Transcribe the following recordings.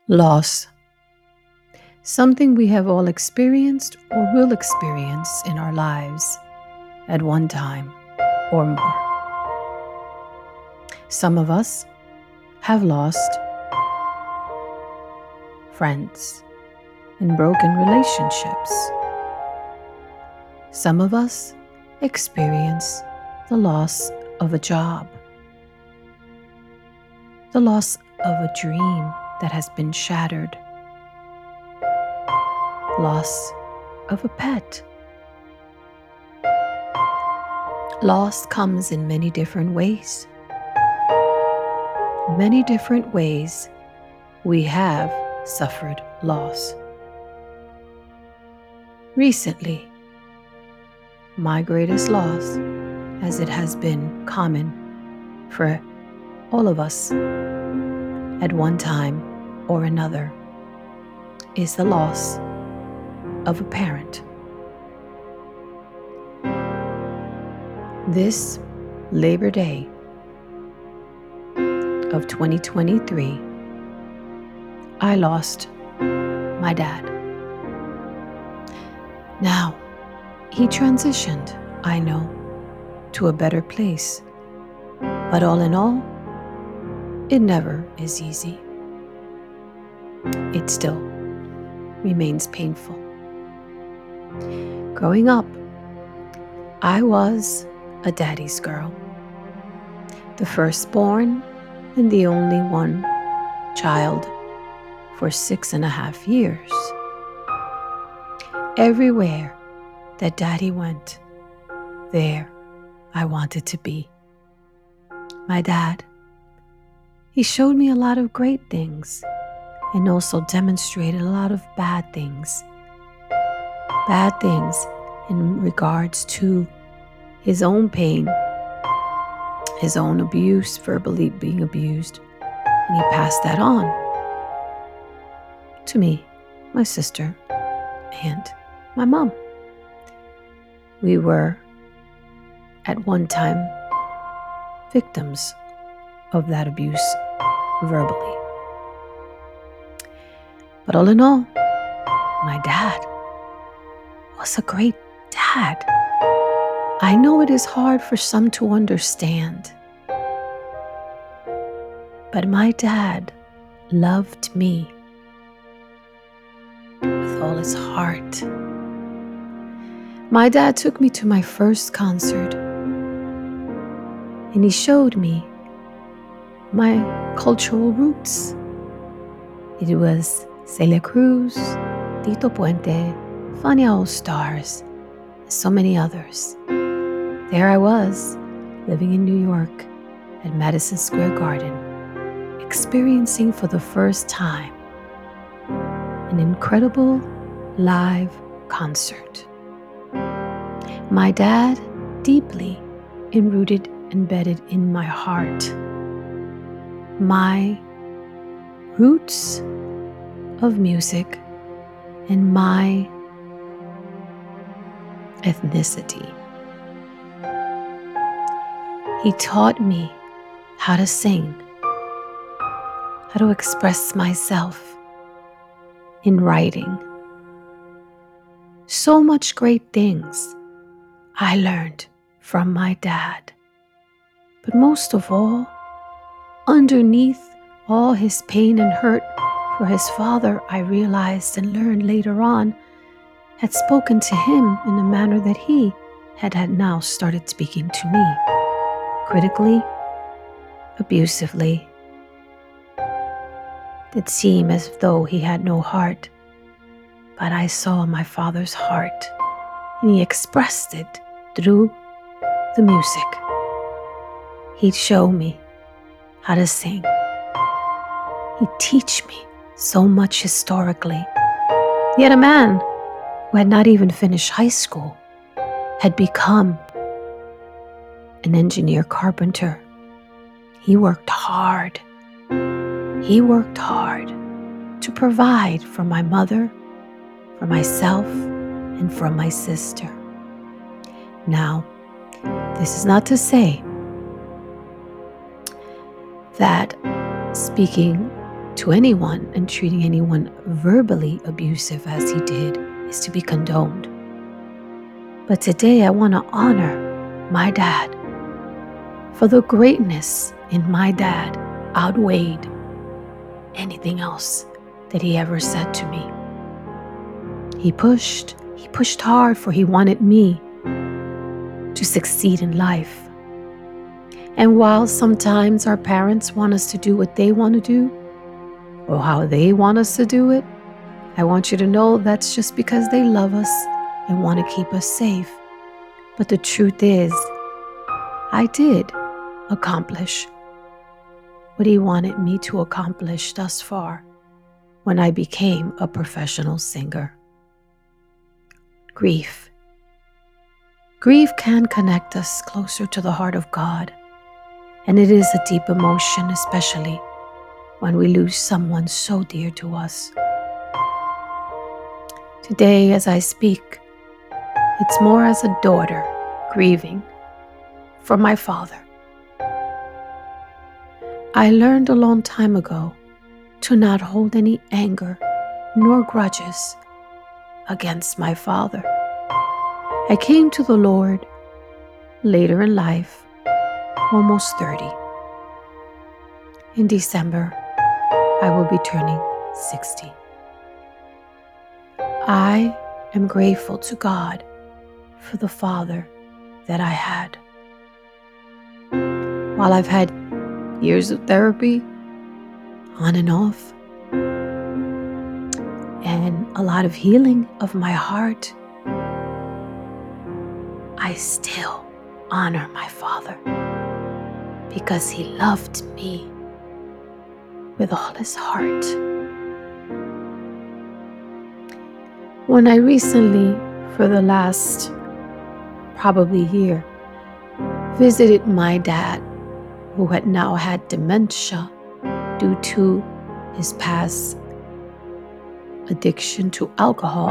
Loss. Something we have all experienced or will experience in our lives at one time or more. Some of us have lost friends and broken relationships. Some of us experience the loss of a job, the loss of a dream that has been shattered, loss of a pet. Loss comes in many different ways. Many different ways we have suffered loss. Recently, my greatest loss, as it has been common for all of us at one time or another, is the loss of a parent. This Labor Day of 2023, I lost my dad. Now, he transitioned, I know, to a better place. But all in all, it never is easy. It still remains painful. Growing up, I was a daddy's girl, the firstborn and the only one child for 6.5 years. Everywhere that daddy went, there I wanted to be. My dad, he showed me a lot of great things and also demonstrated a lot of bad things. Bad things in regards to his own pain, his own abuse, verbally being abused, and he passed that on to me, my sister, and my mom. We were at one time victims of that abuse verbally. But all in all, my dad was a great dad. I know it is hard for some to understand, but my dad loved me with all his heart. My dad took me to my first concert, and he showed me my cultural roots. It was Celia Cruz, Tito Puente, Fania All Stars, and so many others. There I was, living in New York at Madison Square Garden, experiencing for the first time an incredible live concert. My dad deeply enrooted, embedded in my heart, my roots of music and my ethnicity. He taught me how to sing, how to express myself in writing. So much great things I learned from my dad. But most of all, underneath all his pain and hurt for his father, I realized and learned later on, had spoken to him in a manner that he had now started speaking to me. Critically, abusively. It seemed as though he had no heart, but I saw my father's heart, and he expressed it through the music. He'd show me how to sing. He'd teach me so much historically. Yet a man who had not even finished high school had become an engineer carpenter. He worked hard. He worked hard to provide for my mother, for myself, and for my sister. Now, this is not to say that speaking to anyone and treating anyone verbally abusive as he did is to be condoned. But today I want to honor my dad, for the greatness in my dad outweighed anything else that he ever said to me. He pushed hard, for he wanted me to succeed in life. And while sometimes our parents want us to do what they want to do, or how they want us to do it, I want you to know that's just because they love us and want to keep us safe. But the truth is, I did accomplish what he wanted me to accomplish thus far when I became a professional singer. Grief. Grief can connect us closer to the heart of God, and it is a deep emotion, especially when we lose someone so dear to us. Today, as I speak, it's more as a daughter grieving for my father. I learned a long time ago to not hold any anger nor grudges against my father. I came to the Lord later in life, almost 30. In December, I will be turning 60. I am grateful to God for the father that I had. While I've had years of therapy, on and off, and a lot of healing of my heart, I still honor my father because he loved me with all his heart. When I recently, for the last probably year, visited my dad, who had now had dementia due to his past addiction to alcohol,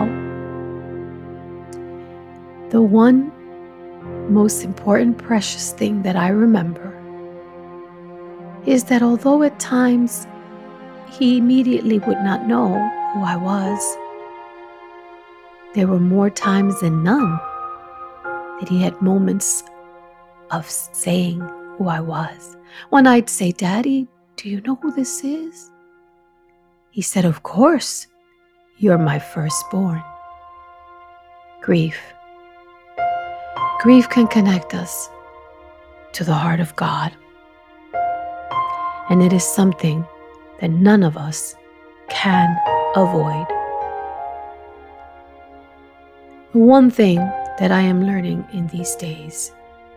the one most important, precious thing that I remember is that although at times he immediately would not know who I was, there were more times than none that he had moments of saying who I was. When I'd say, "Daddy, do you know who this is?" He said, "Of course, you're my firstborn." Grief. Grief can connect us to the heart of God. And it is something that none of us can avoid. The one thing that I am learning in these days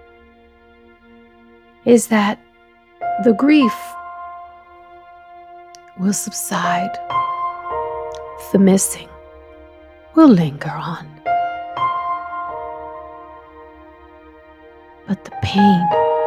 is that the grief will subside. The missing will linger on. But the pain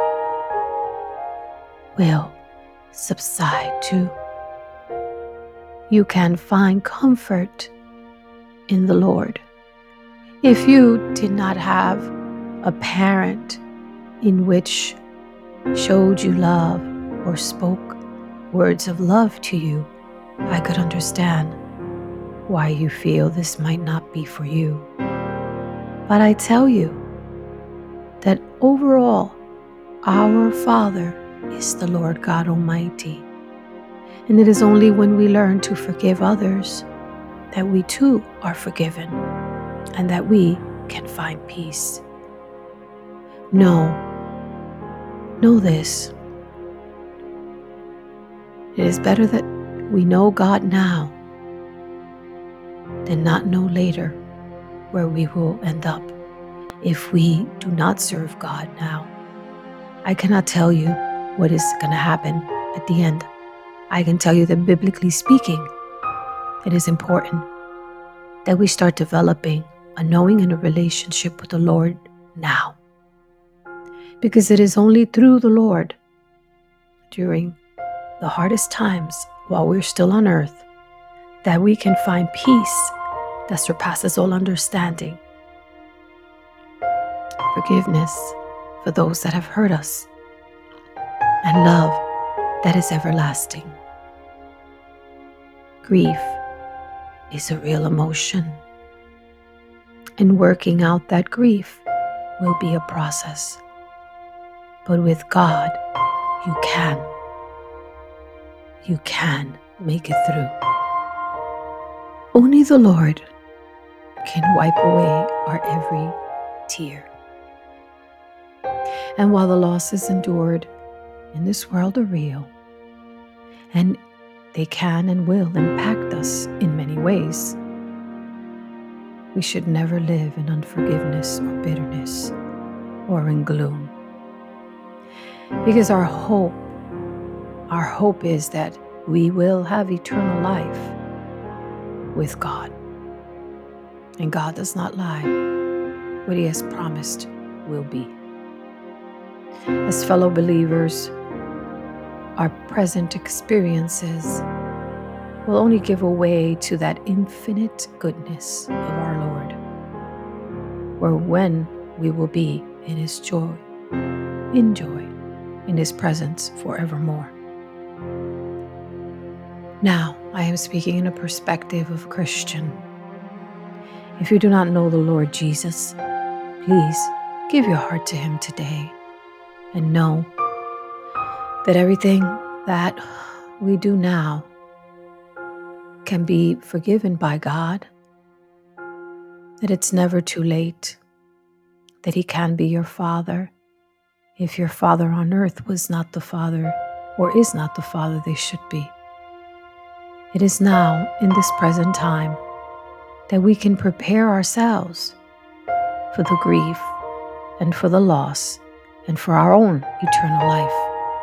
will subside too. You can find comfort in the Lord. If you did not have a parent in which showed you love or spoke words of love to you, I could understand why you feel this might not be for you. But I tell you that overall, our Father is the Lord God Almighty. And it is only when we learn to forgive others that we too are forgiven and that we can find peace. Know this. It is better that we know God now than not know later where we will end up if we do not serve God now. I cannot tell you what is going to happen at the end. I can tell you that biblically speaking, it is important that we start developing a knowing and a relationship with the Lord now. Because it is only through the Lord, during the hardest times while we're still on earth, that we can find peace that surpasses all understanding. Forgiveness for those that have hurt us, and love that is everlasting. Grief is a real emotion, and working out that grief will be a process. But with God, you can make it through. Only the Lord can wipe away our every tear. And while the losses endured in this world are real, and they can and will impact us in many ways, we should never live in unforgiveness or bitterness or in gloom. Because our hope is that we will have eternal life with God. And God does not lie. What He has promised will be. As fellow believers, our present experiences will only give way to that infinite goodness of our Lord, where when we will be in His joy, in His presence forevermore. Now, I am speaking in a perspective of a Christian. If you do not know the Lord Jesus, please give your heart to Him today and know that everything that we do now can be forgiven by God, that it's never too late, that He can be your Father if your father on earth was not the Father or is not the Father they should be. It is now, in this present time, that we can prepare ourselves for the grief and for the loss and for our own eternal life.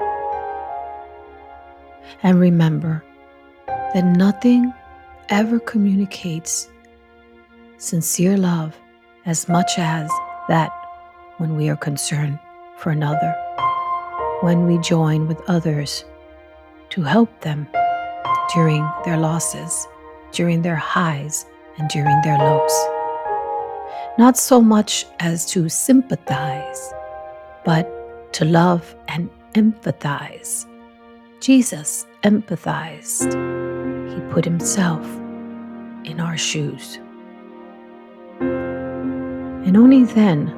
And remember that nothing ever communicates sincere love as much as that when we are concerned for another, when we join with others to help them during their losses, during their highs, and during their lows. Not so much as to sympathize, but to love and empathize. Jesus empathized. He put Himself in our shoes. And only then,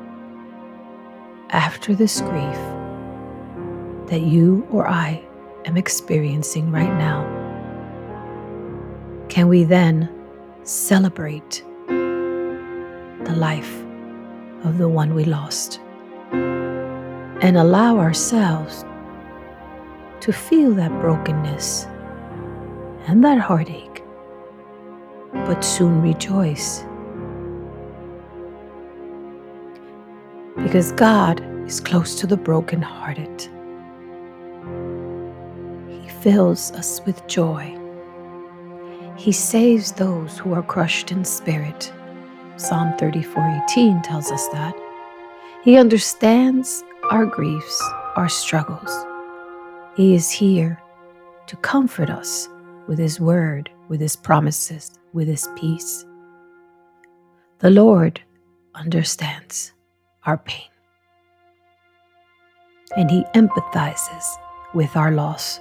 after this grief that you or I am experiencing right now, can we then celebrate the life of the one we lost and allow ourselves to feel that brokenness and that heartache, but soon rejoice. Because God is close to the brokenhearted. He fills us with joy. He saves those who are crushed in spirit. Psalm 34:18 tells us that. He understands our griefs, our struggles. He is here to comfort us with His word, with His promises, with His peace. The Lord understands our pain, and He empathizes with our loss.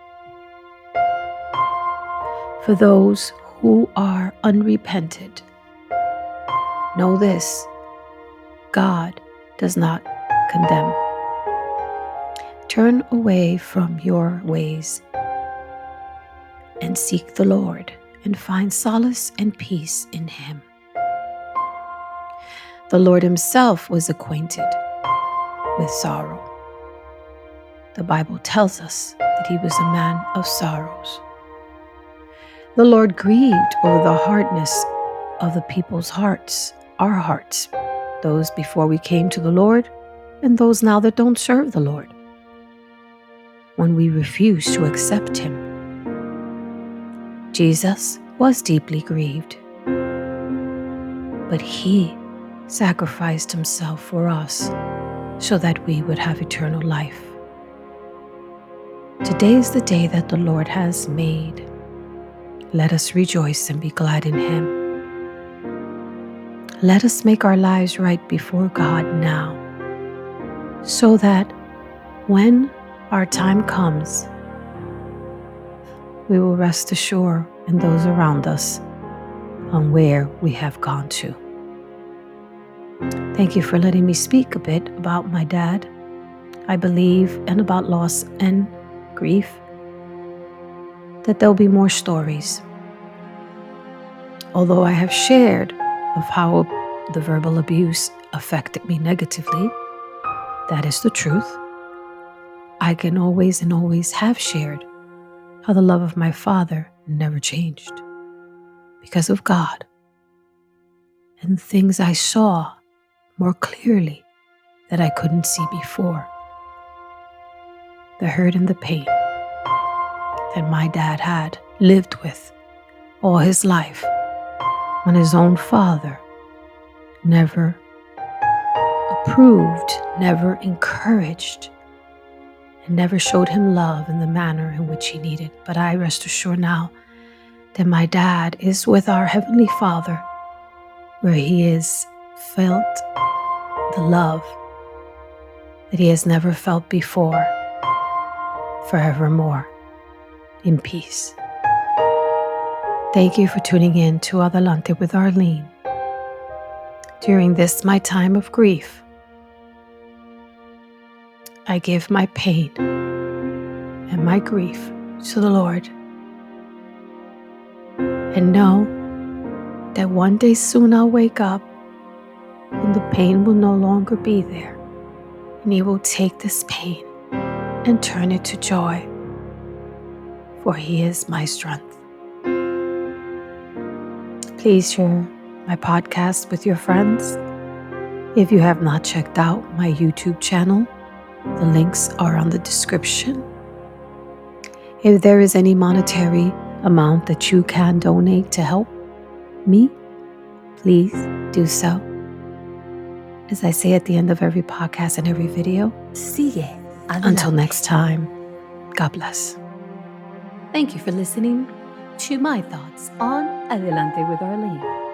For those who are unrepented, know this: God does not condemn. Turn away from your ways and seek the Lord and find solace and peace in Him. The Lord Himself was acquainted with sorrow. The Bible tells us that He was a man of sorrows. The Lord grieved over the hardness of the people's hearts, our hearts, those before we came to the Lord and those now that don't serve the Lord, when we refuse to accept Him. Jesus was deeply grieved, but He sacrificed Himself for us so that we would have eternal life. Today is the day that the Lord has made. Let us rejoice and be glad in Him. Let us make our lives right before God now, so that when our time comes, we will rest assured and those around us on where we have gone to. Thank you for letting me speak a bit about my dad. I believe, and about loss and grief, that there'll be more stories. Although I have shared of how the verbal abuse affected me negatively, that is the truth. I can always and always have shared how the love of my father never changed because of God and things I saw more clearly that I couldn't see before. The hurt and the pain that my dad had lived with all his life when his own father never approved, never encouraged, and never showed him love in the manner in which he needed. But I rest assured now that my dad is with our Heavenly Father, where he has felt the love that he has never felt before, forevermore, in peace. Thank you for tuning in to Adelante with Arlene. During this, my time of grief, I give my pain and my grief to the Lord, and know that one day soon I'll wake up and the pain will no longer be there, and He will take this pain and turn it to joy, for He is my strength. Please share my podcast with your friends. If you have not checked out my YouTube channel, the links are on the description. If there is any monetary amount that you can donate to help me, please do so. As I say at the end of every podcast and every video, sigue adelante. Until next time, God bless. Thank you for listening to my thoughts on Adelante with Arlene.